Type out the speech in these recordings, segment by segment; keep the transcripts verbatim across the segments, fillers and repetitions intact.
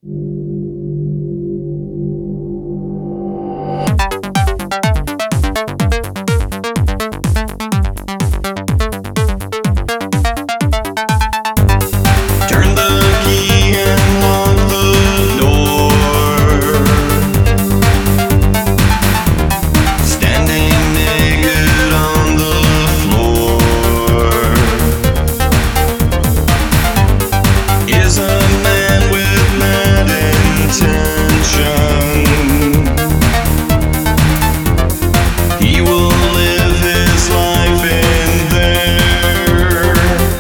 Turn the key and lock the door. Standing naked on the floor is a man with mad intention. He will live his life in there,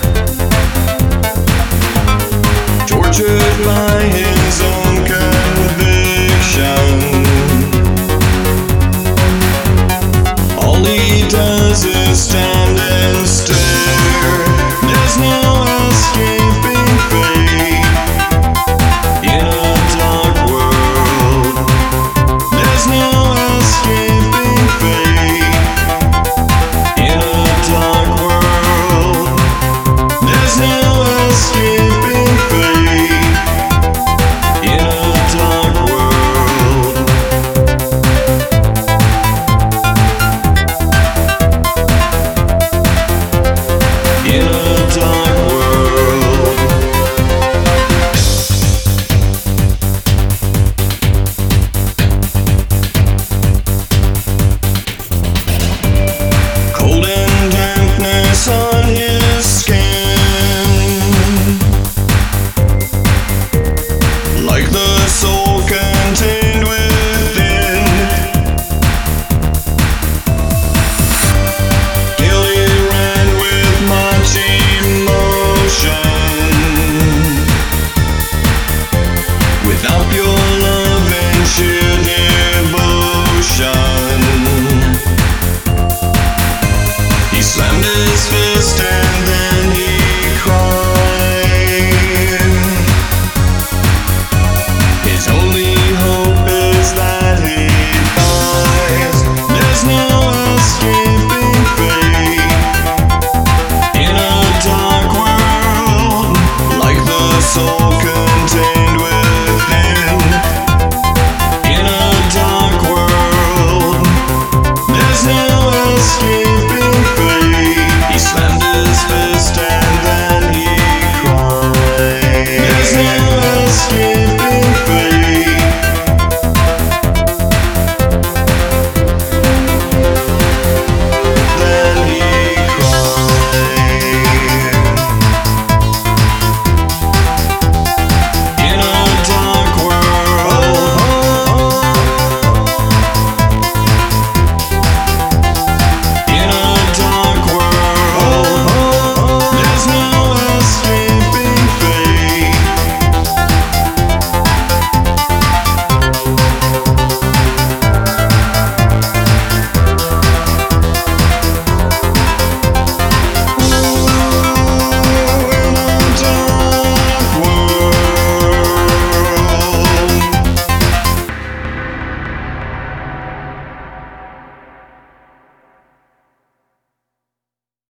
tortured by his own conviction. All he does is stand and stare. There's no escaping fate in a dark world. There's no escaping fate in a dark world. There's no escaping fate in a dark world. In a dark world. Cold and dampness on his skin, like the soul contained within. Gilly ran with much emotion. Without pure love and sheer devotion, he slammed his fist and then he cried. His only hope is that he dies. There's no escaping fate in a dark world, like the soul contained within. In a dark world, there's no escaping fate. He slammed his fist and then he cried. There's no escaping